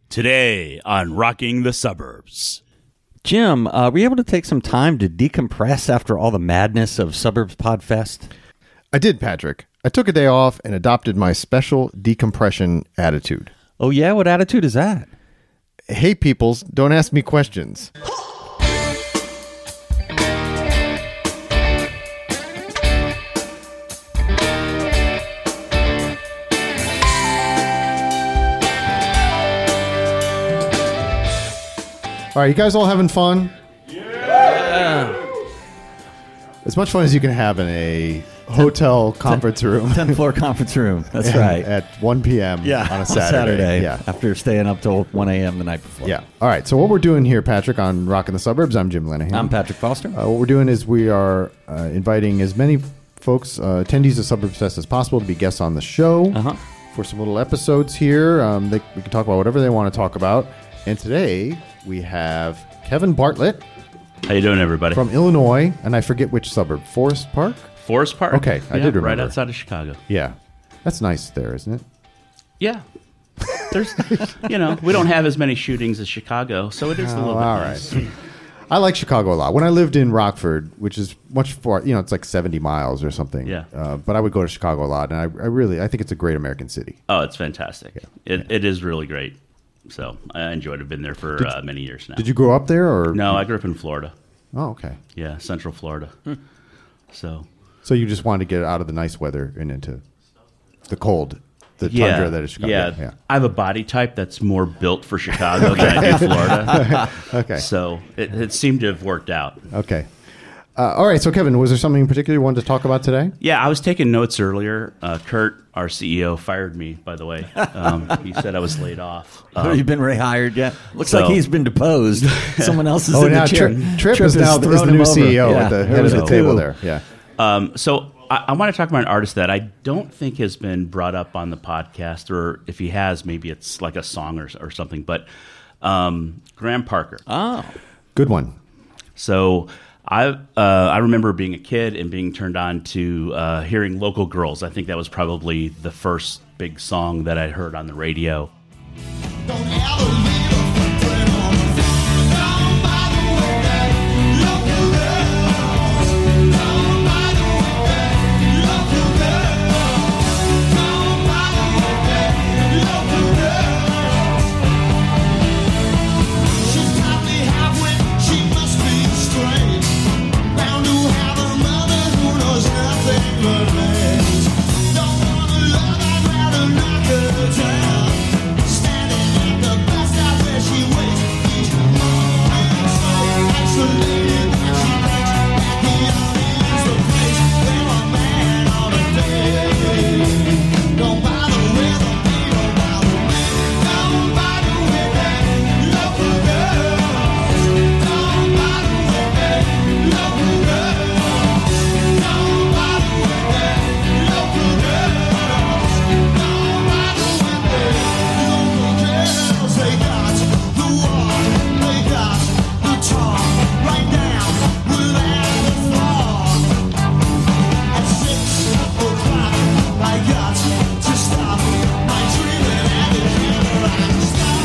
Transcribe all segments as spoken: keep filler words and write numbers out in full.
Today on Rocking the Suburbs. Jim, uh, were you able to take some time to decompress after all the madness of Suburbs Podfest? I did, Patrick. I took a day off and adopted my special decompression attitude. Oh, yeah? What attitude is that? Hey, peoples, don't ask me questions. All right, you guys all having fun? Yeah. As much fun as you can have in a hotel conference room. tenth floor conference room. That's And right. At one p.m. Yeah, on a Saturday. Saturday. Yeah. After staying up till one a.m. the night before. Yeah. All right, so what we're doing here, Patrick, on Rockin' the Suburbs, I'm Jim Lenahan. I'm Patrick Foster. Uh, what we're doing is we are uh, inviting as many folks, uh, attendees of Suburbs Fest as possible to be guests on the show Uh-huh. for some little episodes here. Um, they, we can talk about whatever they want to talk about. And today we have Kevin Bartlett How you doing, everybody? from Illinois, and I forget which suburb, Forest Park? Forest Park? Okay, I Yeah, did right remember. outside of Chicago. Yeah. That's nice there, isn't it? Yeah. There's, you know, we don't have as many shootings as Chicago, so it is a Oh, little bit all nice. right. I like Chicago a lot. When I lived in Rockford, which is much far, you know, it's like seventy miles or something. Yeah. Uh, but I would go to Chicago a lot, and I, I really, I think it's a great American city. Oh, it's fantastic. It, it is really great. So I enjoyed it. I've been there for uh, many years now. Did you grow up there, or No, I grew up in Florida. Oh, okay. Yeah, Central Florida. So So you just wanted to get out of the nice weather and into the cold, the yeah, tundra that is Chicago. yeah. yeah. I have a body type that's more built for Chicago than I do Florida. Okay. So it, it seemed to have worked out. Okay. Uh, all right. So, Kevin, was there something in particular you wanted to talk about today? Yeah, I was taking notes earlier. Uh, Kurt, our C E O, fired me, by the way. Um, he said I was laid off. Have Um, you been rehired yet? Looks so- like he's been deposed. Someone else is Oh, in now the chair. Trip, Trip is now is thrown the new him C E O over. at Yeah, the there head of was the a table coup. there. Yeah. Um, so I, I want to talk about an artist that I don't think has been brought up on the podcast, or if he has, maybe it's like a song or, or something. But um, Graham Parker. Oh. Good one. So I uh, I remember being a kid and being turned on to uh, hearing Local Girls. I think that was probably the first big song that I heard on the radio. Don't ever leave a footprint on the floor. Down by the way, local girls. Down by the way, local girls. Down by the way, local girls. She's taught me halfway, she must be straight. Bound to have a mother who knows nothing but legs. Don't wanna love, I'd rather knock her down. Standing at the bus stop where she waits each morning. So isolated that she thinks that the audience the place where a man ought to be. Don't bother with a beat, don't bother with. Don't bother with that local girls. Don't bother with that local girls. Don't bother with that local girls. Don't bother with that local girls. They got the walk, they got the talk, right down without the thought. At six o'clock, I got to stop my dreaming and the killer and stop.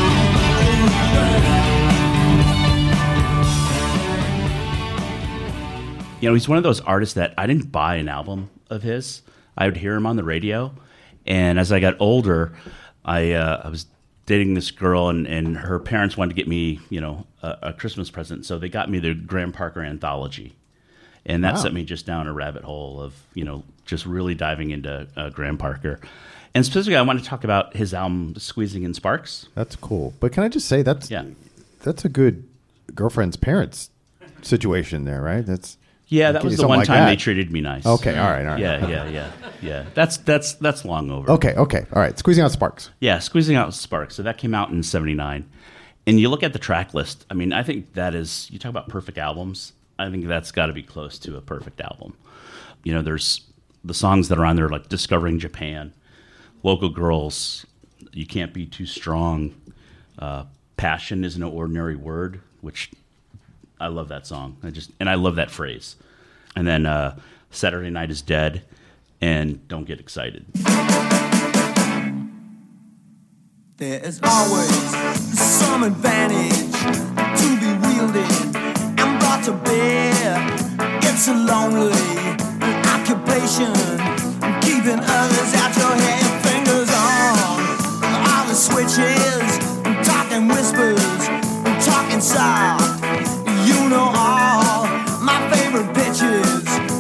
You know, he's one of those artists that I didn't buy an album of his. I would hear him on the radio, and as I got older, I uh, I was dating this girl, and, and her parents wanted to get me, you know, a, a Christmas present, so they got me the Graham Parker anthology, and that Wow. sent me just down a rabbit hole of, you know, just really diving into uh, Graham Parker, and specifically, I want to talk about his album "Squeezing in Sparks." That's cool. But can I just say that's Yeah. that's a good girlfriend's parents situation there, right? That's Yeah, that Give was you the something one like time that. they treated me nice. okay. All right. All right. Yeah, yeah, yeah, yeah. That's that's that's long over. Okay. Okay. All right. Squeezing out sparks. Yeah, Squeezing Out Sparks. So that came out in seventy-nine. And you look at the track list, I mean, I think that is, you talk about perfect albums, I think that's got to be close to a perfect album. You know, there's the songs that are on there like Discovering Japan, Local Girls, You Can't Be Too Strong, uh, Passion Is No Ordinary Word, which I love that song. I just and I love that phrase. And then uh, Saturday Night Is Dead, and Don't Get Excited. There is always some advantage to be wielded and brought to bear. It's a lonely occupation, keeping others out your head, fingers on all the switches, talking whispers, talking soft. You know all my favorite pitches.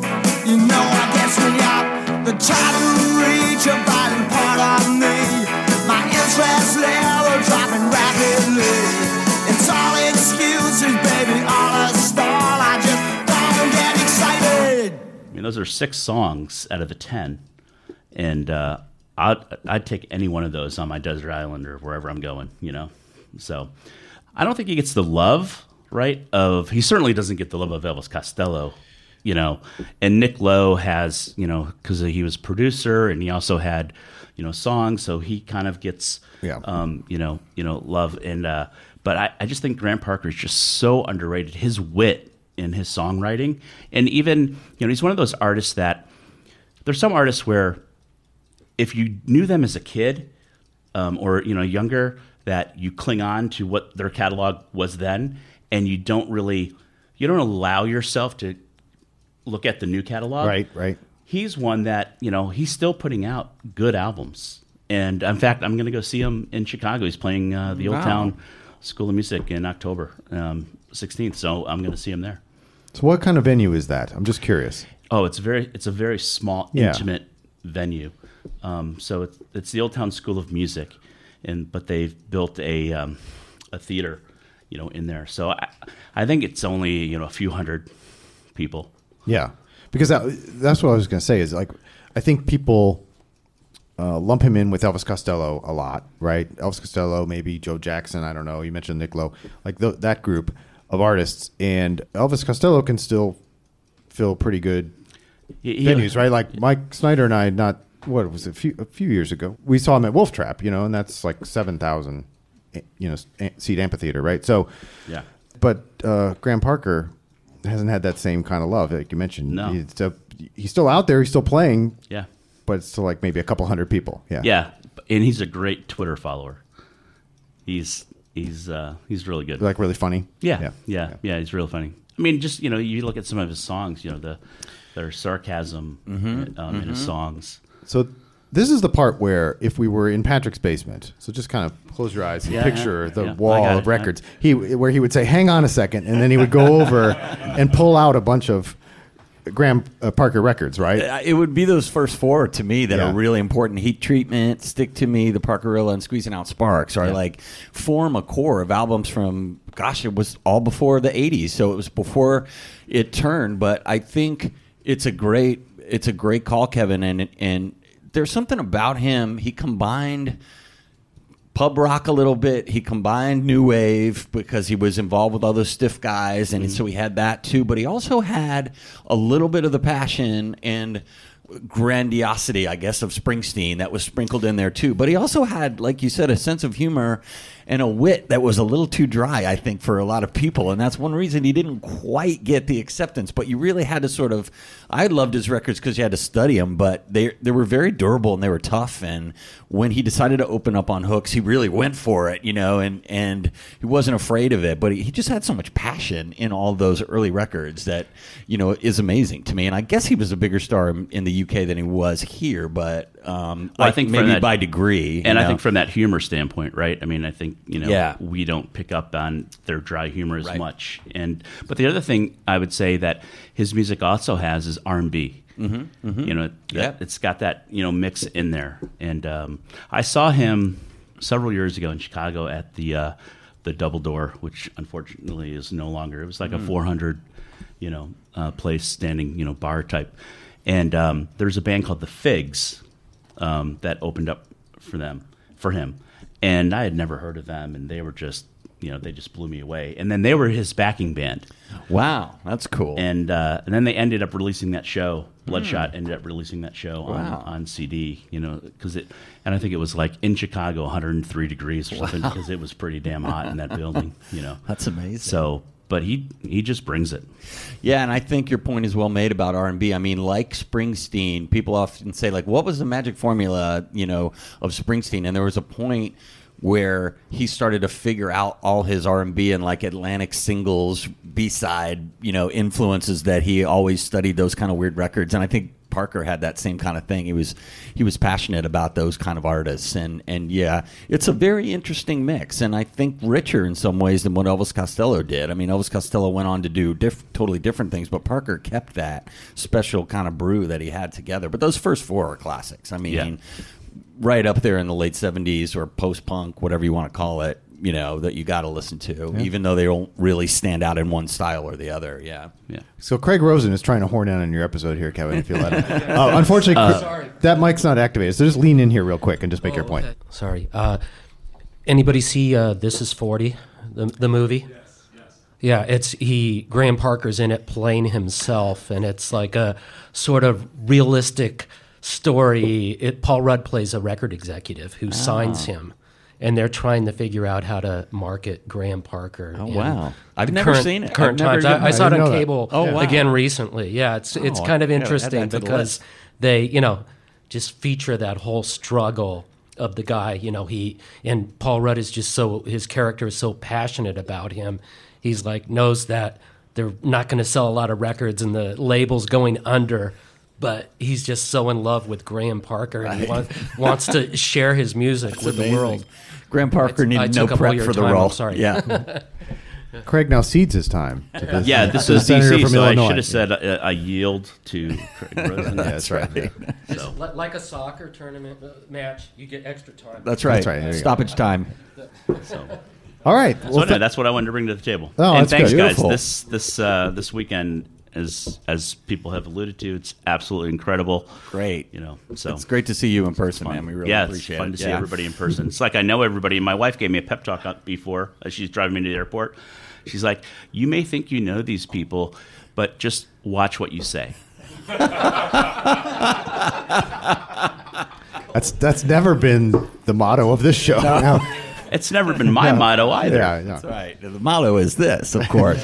You know I guess when you're the try to reach a vital part of me. My interest level dropping rapidly. It's all excuses, baby, all a stall. I just don't get excited. I mean, those are six songs out of the ten, and uh, I'd I'd take any one of those on my desert island or wherever I'm going. You know, so I don't think he gets the love right of. He certainly doesn't get the love of Elvis Costello. You know, and Nick Lowe has, you know, because he was producer and he also had, you know, songs, so he kind of gets, Yeah. um, you know, you know, love. And uh, but I, I just think Graham Parker is just so underrated. His wit in his songwriting, and even, you know, he's one of those artists that there's some artists where if you knew them as a kid um, or you know younger, that you cling on to what their catalog was then, and you don't really, you don't allow yourself to look at the new catalog. Right, right. He's one that, you know, he's still putting out good albums. And in fact, I'm going to go see him in Chicago. He's playing uh, the Old Wow. Town School of Music in October um, sixteenth. So I'm going to see him there. So what kind of venue is that? I'm just curious. Oh, it's very, it's a very small, Yeah. intimate venue. Um, so it's, it's the Old Town School of Music, and but they've built a um, a theater, you know, in there. So I, I think it's only, you know, a few hundred people. Yeah, because that, that's what I was going to say is like, I think people uh, lump him in with Elvis Costello a lot, right? Elvis Costello, maybe Joe Jackson, I don't know. You mentioned Nick Lowe, like th- that group of artists. And Elvis Costello can still fill pretty good He- he- venues, right? Like Mike Snyder and I, not, what was it, a few, a few years ago, we saw him at Wolf Trap, you know, and that's like seven thousand, you know, seat amphitheater, right? So, Yeah. but uh, Graham Parker hasn't had that same kind of love, like you mentioned. No. He's still, he's still out there. He's still playing, Yeah. but it's still like maybe a couple hundred people. Yeah. Yeah, and he's a great Twitter follower. He's he's uh, he's really good. Like really funny. Yeah, Yeah. yeah, yeah, He's real funny. I mean, just you know, you look at some of his songs. You know, the their sarcasm Mm-hmm. um, in his songs. So this is the part where if we were in Patrick's basement, so just kind of close your eyes and Yeah, picture yeah, the yeah. I wall got of it. records. He where he would say, "Hang on a second," and then he would go over and pull out a bunch of Graham uh, Parker records, right? Uh, It would be those first four to me that Yeah. are really important. Heat Treatment, Stick to Me, The Parkerilla, and Squeezing Out Sparks are Yeah. like form a core of albums from, gosh, it was all before the eighties. So it was before it turned. But I think it's a great, it's a great call, Kevin. And, and there's something about him. He combined pub rock a little bit. He combined new wave because he was involved with all those stiff guys, and so he had that too. But he also had a little bit of the passion and grandiosity, I guess, of Springsteen that was sprinkled in there too. But he also had, like you said, a sense of humor and a wit that was a little too dry, I think, for a lot of people. And that's one reason he didn't quite get the acceptance. But you really had to sort of, I loved his records because you had to study them, but they they were very durable and they were tough. And when he decided to open up on hooks, he really went for it, you know, and, and he wasn't afraid of it. But he, he just had so much passion in all those early records that, you know, is amazing to me. And I guess he was a bigger star in, in the U K than he was here, but um, Well, I, I think maybe from that- by degree. And you I know? think from that humor standpoint, right? I mean, I think, you know, Yeah. we don't pick up on their dry humor as Right. much. And but the other thing I would say that his music also has is R and B. Mm-hmm, mm-hmm. You know, Yeah. that, it's got that, you know, mix in there. And um, I saw him several years ago in Chicago at the uh, the Double Door, which unfortunately is no longer. It was like a four hundred, you know, uh, place standing, you know, bar type. And um, there's a band called the Figs um, that opened up for them, for him. And I had never heard of them, and they were just, you know, they just blew me away. And then they were his backing band. Wow, that's cool. And uh, and then they ended up releasing that show. Bloodshot ended up releasing that show Wow. on, on C D, you know, because it, and I think it was like in Chicago, one hundred three degrees or something, because it was pretty damn hot in that building, you know. That's amazing. So, but he he just brings it. Yeah, and I think your point is well made about R and B. I mean, like Springsteen, people often say, like, what was the magic formula, you know, of Springsteen? And there was a point where he started to figure out all his R and B and like Atlantic singles, B-side, you know, influences that he always studied those kind of weird records. And I think Parker had that same kind of thing. He was he was passionate about those kind of artists. And, and yeah, it's a very interesting mix. And I think richer in some ways than what Elvis Costello did. I mean, Elvis Costello went on to do diff- totally different things, but Parker kept that special kind of brew that he had together. But those first four are classics. I mean, Yeah. right up there in the late seventies or post-punk, whatever you want to call it, you know, that you got to listen to, Yeah. even though they don't really stand out in one style or the other. Yeah. Yeah. So Craig Rosen is trying to horn in on your episode here, Kevin, if you let him. uh, unfortunately, Uh, Chris- that mic's not activated, so just lean in here real quick and just make your point. Okay. Sorry. Uh, anybody see uh, This Is forty, the, the movie? Yes, yes. Yeah, it's he. Graham Parker's in it playing himself, and it's like a sort of realistic story. It, Paul Rudd plays a record executive who signs him, and they're trying to figure out how to market Graham Parker. Oh, in wow. I've the never current- seen it. Current I've never times. even- I, I saw it I didn't on know that. cable Oh, wow. again recently. Yeah, it's it's Oh, kind of yeah, add interesting that to the because list. they, you know, just feature that whole struggle of the guy. You know, he and Paul Rudd is just so his character is so passionate about him. He's like knows that they're not going to sell a lot of records and the label's going under. But he's just so in love with Graham Parker and he wants, wants to share his music with the world. Graham Parker I needed no took up all prep your for the time, role. I'm sorry. Yeah. Craig now cedes his time. To this, Yeah, this to the is D senator C, from so I Illinois. should have said uh, I yield to Craig Rosen. Yeah, that's right. Yeah. So, Li- Like a soccer tournament uh, match, you get extra time. That's right. That's right. There you go. Stoppage time. so. All right. So Well, no, th- that's what I wanted to bring to the table. Oh, and that's thanks, good. guys. Beautiful. This this uh, this weekend, as as people have alluded to, it's absolutely incredible. Great. You know, so It's great to see you in person, man. We really yeah, appreciate it's fun it. to see Yeah. everybody in person. It's like I know everybody. My wife gave me a pep talk up before as she's driving me to the airport. She's like, "You may think you know these people, but just watch what you say." that's that's never been the motto of this show. No. It's never been my motto either. Yeah, yeah. That's right. The motto is this, of course.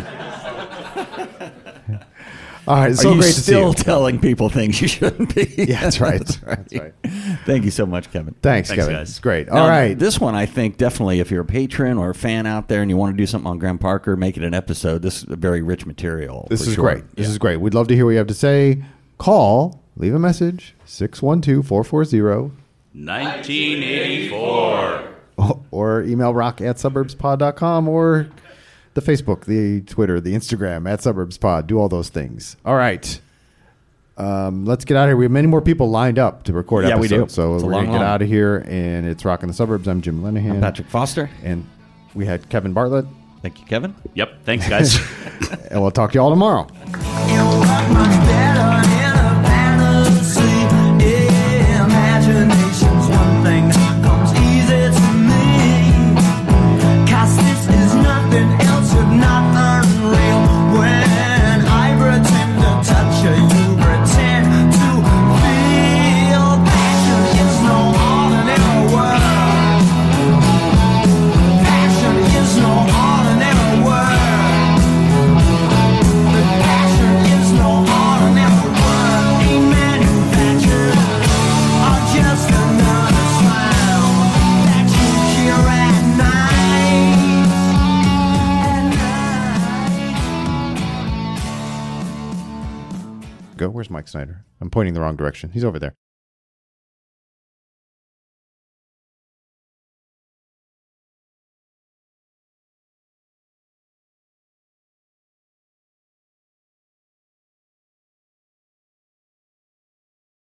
All right. So Are you great to see still you. telling people things you shouldn't be? Yeah, that's right. That's right. That's right. Thank you so much, Kevin. Thanks, Thanks, Kevin. guys. It's great. Now, All right. This one, I think, definitely, if you're a patron or a fan out there and you want to do something on Graham Parker, make it an episode. This is a very rich material. This for is sure. great. This Yeah. is great. We'd love to hear what you have to say. Call, leave a message, six one two, four four zero, nineteen eighty-four. or email rock at suburbspod dot com or the Facebook, the Twitter, the Instagram at suburbspod. Do all those things. All right. Um, let's get out of here. We have many more people lined up to record Yeah, we episodes. do. So It's a we're long going to get haul. out of here, and it's Rock in the Suburbs. I'm Jim Lenahan. I'm Patrick Foster. And we had Kevin Bartlett. Thank you, Kevin. Yep. Thanks, guys. And we'll talk to you all tomorrow. You work much better in a fantasy. Imagination's one thing that comes easy to me. 'Cause this is nothing else if not unreal. When I pretend to touch you, you pretend to feel. Passion is no ordinary word. Passion is no ordinary word. But passion is no ordinary word. Ain't manufactured or just another sound that you hear at night. At night. Go. Where's Mike Snyder? I'm pointing the wrong direction. He's over there.